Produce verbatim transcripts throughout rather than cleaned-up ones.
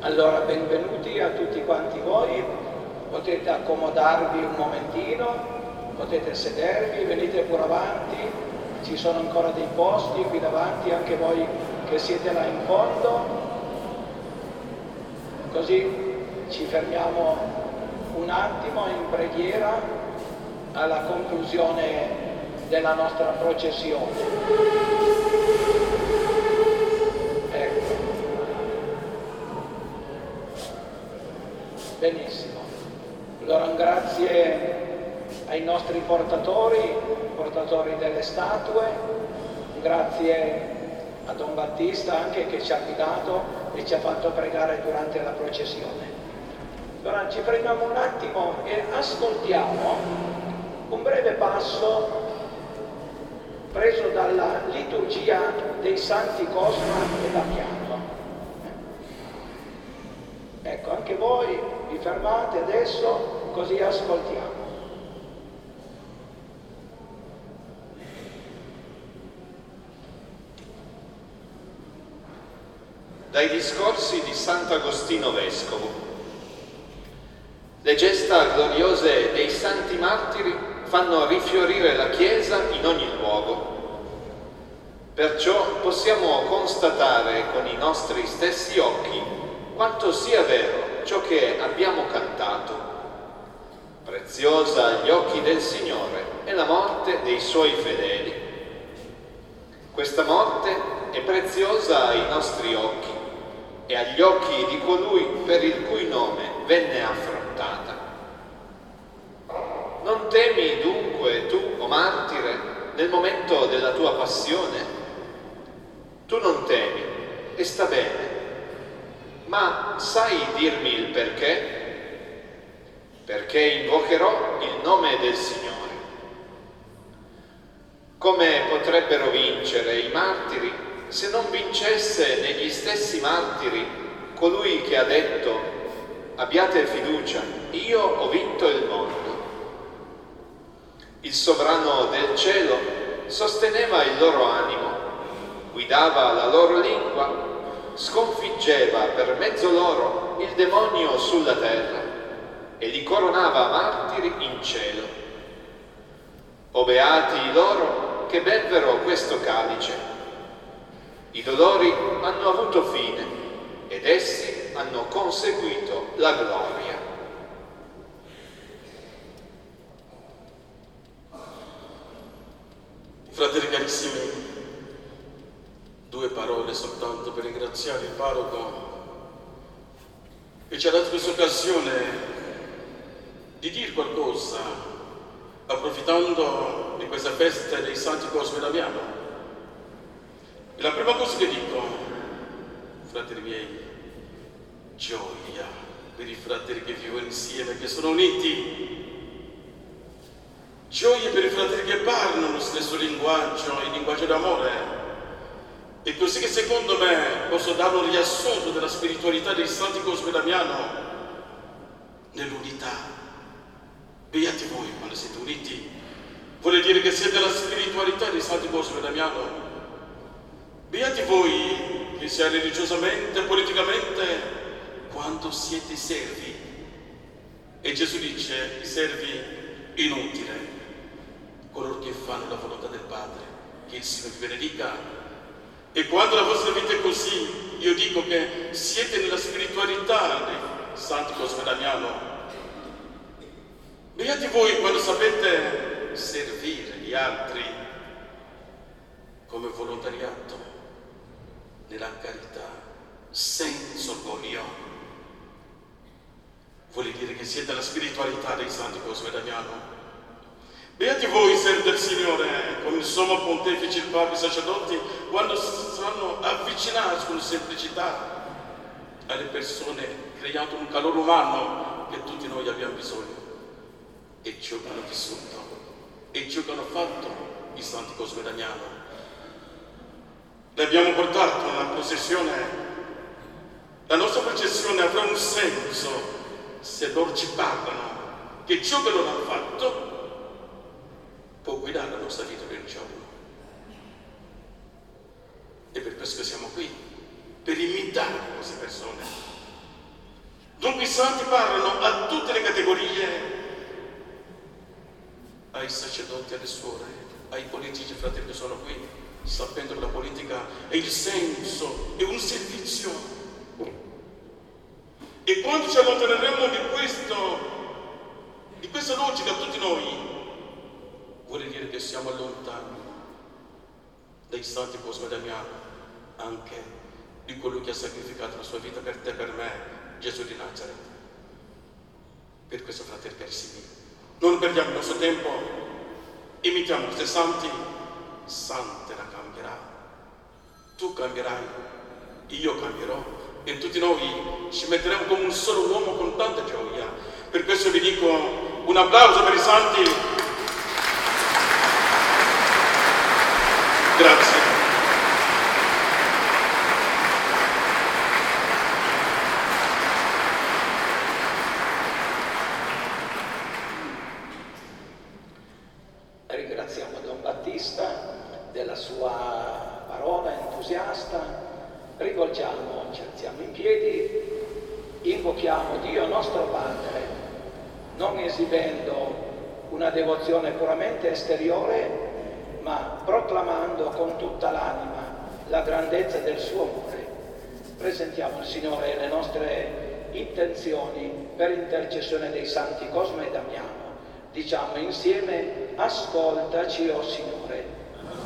Allora, benvenuti a tutti quanti voi, potete accomodarvi un momentino, potete sedervi, venite pure avanti, ci sono ancora dei posti qui davanti, anche voi che siete là in fondo, così ci fermiamo un attimo in preghiera alla conclusione della nostra processione. Benissimo, allora grazie ai nostri portatori, portatori delle statue, grazie a Don Battista anche che ci ha guidato e ci ha fatto pregare durante la processione. Allora ci fermiamo un attimo e ascoltiamo un breve passo preso dalla liturgia dei Santi Cosma e Damiano. Ecco, anche voi vi fermate adesso, così ascoltiamo. Dai discorsi di Sant'Agostino Vescovo. Le gesta gloriose dei santi martiri fanno rifiorire la Chiesa in ogni luogo. Perciò possiamo constatare con i nostri stessi occhi quanto sia vero ciò che abbiamo cantato. Preziosa agli occhi del Signore è la morte dei Suoi fedeli. Questa morte è preziosa ai nostri occhi e agli occhi di colui per il cui nome venne affrontata. Non temi dunque tu, o martire, nel momento della tua passione? Tu non temi, e sta bene. Ma sai dirmi il perché? Perché invocherò il nome del Signore. Come potrebbero vincere i martiri se non vincesse negli stessi martiri colui che ha detto: abbiate fiducia, io ho vinto il mondo. Il sovrano del cielo sosteneva il loro animo, guidava la loro lingua, sconfiggeva per mezzo loro il demonio sulla terra e li coronava martiri in cielo. O beati loro che bevvero questo calice. I dolori hanno avuto fine ed essi hanno conseguito la gloria. Fratelli carissimi, due parole soltanto per ringraziare il parroco che ci ha dato questa occasione di dire qualcosa approfittando di questa festa dei Santi Cosma e Damiano. E la prima cosa che dico, fratelli miei, gioia per i fratelli che vivono insieme, che sono uniti. Gioia per i fratelli che parlano lo stesso linguaggio, il linguaggio d'amore. E così che secondo me posso dare un riassunto della spiritualità dei Santi Cosma e Damiano nell'unità. Beati voi quando siete uniti. Vuole dire che siete la spiritualità dei Santi Cosma e Damiano. Beati voi che sia religiosamente, politicamente, quando siete servi. E Gesù dice, i servi inutili, coloro che fanno la volontà del Padre, che il Signore vi benedica. E quando la vostra vita è così, io dico che siete nella spiritualità dei Santi Cosma e Damiano. Beati voi quando sapete servire gli altri come volontariato, nella carità, senza orgoglio. Vuol dire che siete la spiritualità dei Santi Cosma e Damiano. Beati voi, servi del Signore, come il sommo pontefice, il Papa, i sacerdoti, quando sanno avvicinarsi con semplicità alle persone, creando un calore umano che tutti noi abbiamo bisogno. E ciò che hanno vissuto, e ciò che hanno fatto i Santi Cosma e Damiano. Li abbiamo portato nella processione. La nostra processione avrà un senso se loro ci parlano che ciò che loro hanno fatto può guidare la nostra vita per il giorno. E per questo siamo qui, per imitare queste persone. i santi parlano a tutte le categorie, ai sacerdoti, alle suore, ai politici fratelli che sono qui, sapendo che la politica è il senso, è un servizio. E quando ci allontaneremo di questo, di questa logica, tutti noi, vuole dire che siamo lontani dai santi Cosmo e Damiano, anche di colui che ha sacrificato la sua vita per te e per me, Gesù di Nazareth. Per questo, fratelli carissimi, non perdiamo il nostro tempo, imitiamo questi santi, Sante la cambierà, tu cambierai, io cambierò, e tutti noi ci metteremo come un solo uomo con tanta gioia. Per questo vi dico un applauso per i santi. Grazie. Ringraziamo Don Battista della sua parola entusiasta. Rivolgiamo, ci alziamo in piedi, invochiamo Dio nostro Padre, non esibendo una devozione puramente esteriore, ma proclamando con tutta l'anima la grandezza del suo amore. Presentiamo al Signore le nostre intenzioni per intercessione dei santi Cosmo e Damiano. Diciamo insieme: ascoltaci, o Signore.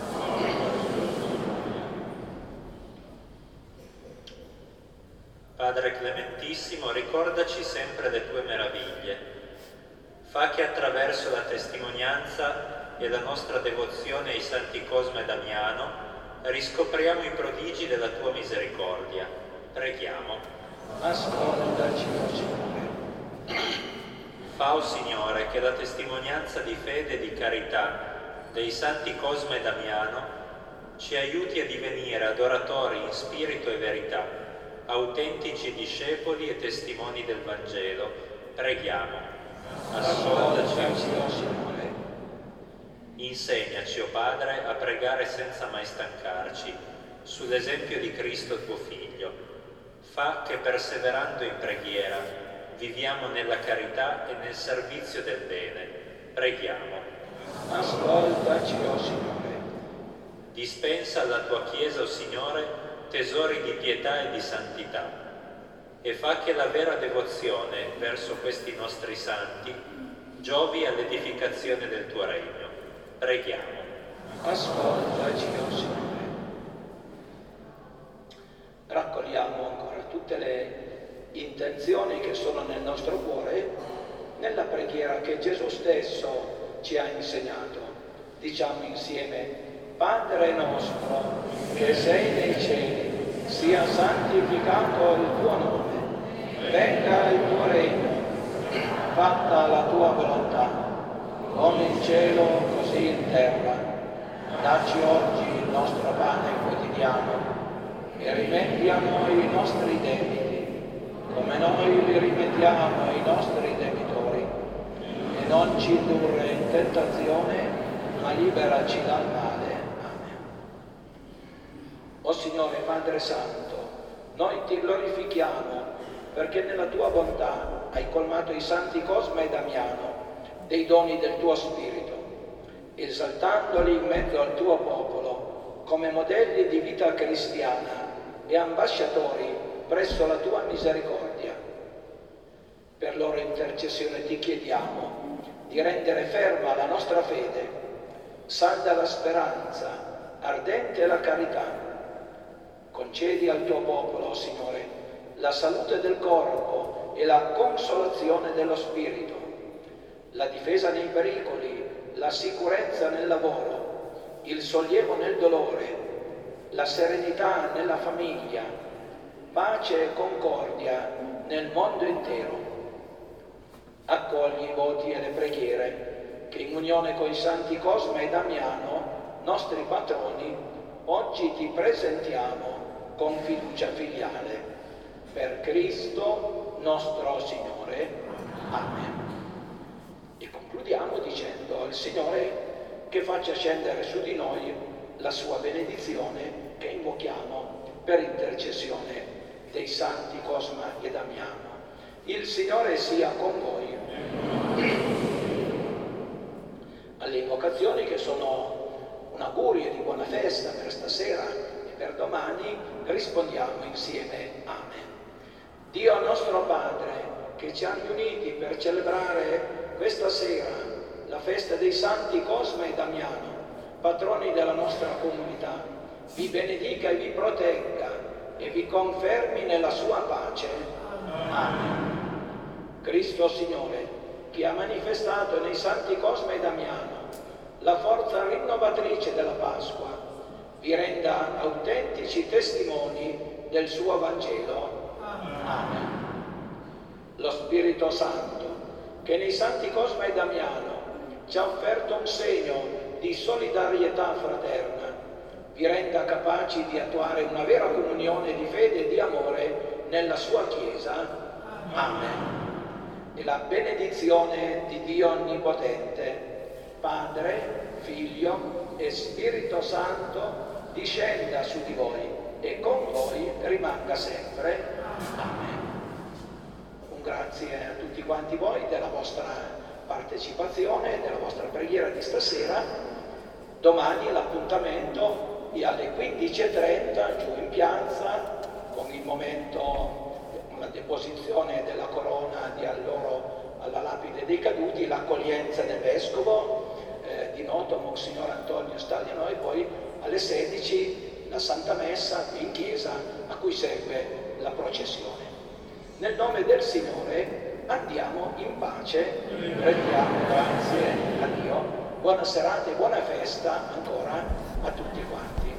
Padre Clementissimo, ricordaci sempre le tue meraviglie. Fa che attraverso la testimonianza e la nostra devozione ai santi Cosmo e Damiano riscopriamo i prodigi della tua misericordia. Preghiamo. Ascoltaci, o Signore. Fa, o Signore, che la testimonianza di fede e di carità dei santi Cosmo e Damiano ci aiuti a divenire adoratori in spirito e verità, autentici discepoli e testimoni del Vangelo. Preghiamo. Ascoltaci, o Signore. Insegnaci, o Padre, a pregare senza mai stancarci, sull'esempio di Cristo tuo Figlio. Fa che, perseverando in preghiera, viviamo nella carità e nel servizio del bene. Preghiamo. Ascoltaci, o Signore. Dispensa alla tua Chiesa, o Signore, tesori di pietà e di santità, e fa che la vera devozione verso questi nostri santi giovi all'edificazione del tuo regno. Preghiamo. Ascoltaci, o Signore. Raccogliamo ancora tutte le intenzioni che sono nel nostro cuore nella preghiera che Gesù stesso ci ha insegnato. Diciamo insieme: Padre nostro che sei nei cieli, sia santificato il tuo nome, venga il tuo regno, fatta la tua volontà, come in cielo così in terra. Dacci oggi il nostro pane quotidiano e rimetti a noi i nostri debiti, come noi li rimettiamo ai nostri debitori, e non ci indurre in tentazione, ma liberaci dal male. O Signore Padre Santo, noi ti glorifichiamo perché nella tua bontà hai colmato i santi Cosmo e Damiano dei doni del tuo Spirito, esaltandoli in mezzo al tuo popolo come modelli di vita cristiana e ambasciatori presso la tua misericordia. Per loro intercessione ti chiediamo di rendere ferma la nostra fede, salda la speranza, ardente la carità. Concedi al tuo popolo, Signore, la salute del corpo e la consolazione dello spirito, la difesa nei pericoli, la sicurezza nel lavoro, il sollievo nel dolore, la serenità nella famiglia, pace e concordia nel mondo intero. Accogli i voti e le preghiere che in unione con i santi Cosmo e Damiano, nostri patroni, oggi ti presentiamo con fiducia filiale. Per Cristo nostro Signore. Amen. E concludiamo dicendo al Signore che faccia scendere su di noi la sua benedizione che invochiamo per intercessione dei santi Cosma e Damiano. Il Signore sia con voi. Alle invocazioni, che sono un augurio di buona festa per stasera e per domani, rispondiamo insieme Amen. Dio nostro Padre, che ci ha riuniti per celebrare questa sera la festa dei Santi Cosma e Damiano, patroni della nostra comunità, vi benedica e vi protegga e vi confermi nella sua pace. Amen. Cristo Signore, che ha manifestato nei Santi Cosma e Damiano la forza rinnovatrice della Pasqua, vi renda autentici testimoni del suo Vangelo. Amen. Lo Spirito Santo, che nei Santi Cosma e Damiano ci ha offerto un segno di solidarietà fraterna, vi renda capaci di attuare una vera comunione di fede e di amore nella sua Chiesa. Amen. E la benedizione di Dio Onnipotente, Padre, Figlio e Spirito Santo, discenda su di voi e con voi rimanga sempre. Amen. Un grazie a tutti quanti voi della vostra partecipazione e della vostra preghiera di stasera. Domani l'appuntamento è alle quindici e trenta giù in piazza con il momento, la deposizione della corona di alloro alla lapide dei caduti, l'accoglienza del vescovo eh, di noto Monsignor Antonio Stagliano, e poi alle sedici la Santa Messa in chiesa, a cui segue la processione. Nel nome del Signore andiamo in pace, rendiamo grazie a Dio. Buona serata e buona festa ancora a tutti quanti.